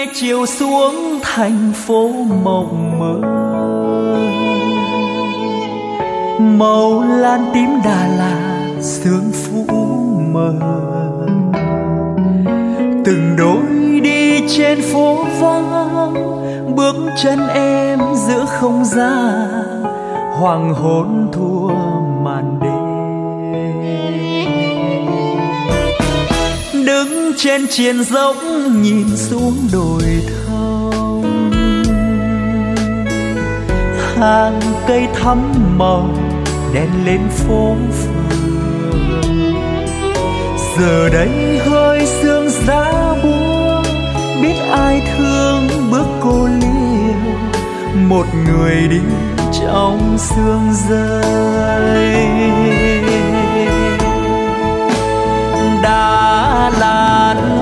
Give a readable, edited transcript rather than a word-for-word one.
chiều xuống thành phố mộng mơ, màu lan tím Đà Lạt sương phủ mờ. Từng đôi đi trên phố vắng, bước chân em giữa không gian hoàng hôn thua màn đêm. Đứng trên triền dốc nhìn xuống đồi thông, hàng cây thắm màu đèn lên phố phường. Giờ đây hơi sương giá buông, biết ai thương bước cô liêu, một người đi trong sương rơi. Đà Lạt